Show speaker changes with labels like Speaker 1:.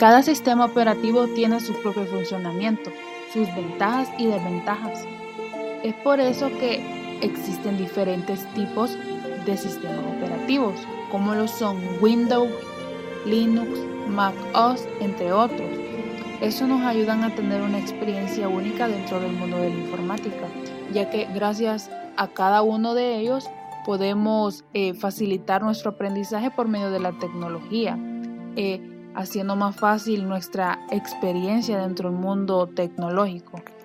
Speaker 1: Cada sistema operativo tiene su propio funcionamiento, sus ventajas y desventajas. Es por eso que existen diferentes tipos de sistemas operativos, como lo son Windows, Linux, Mac OS, entre otros. Eso nos ayuda a tener una experiencia única dentro del mundo de la informática, ya que gracias a cada uno de ellos podemos facilitar nuestro aprendizaje por medio de la tecnología, haciendo más fácil nuestra experiencia dentro del mundo tecnológico.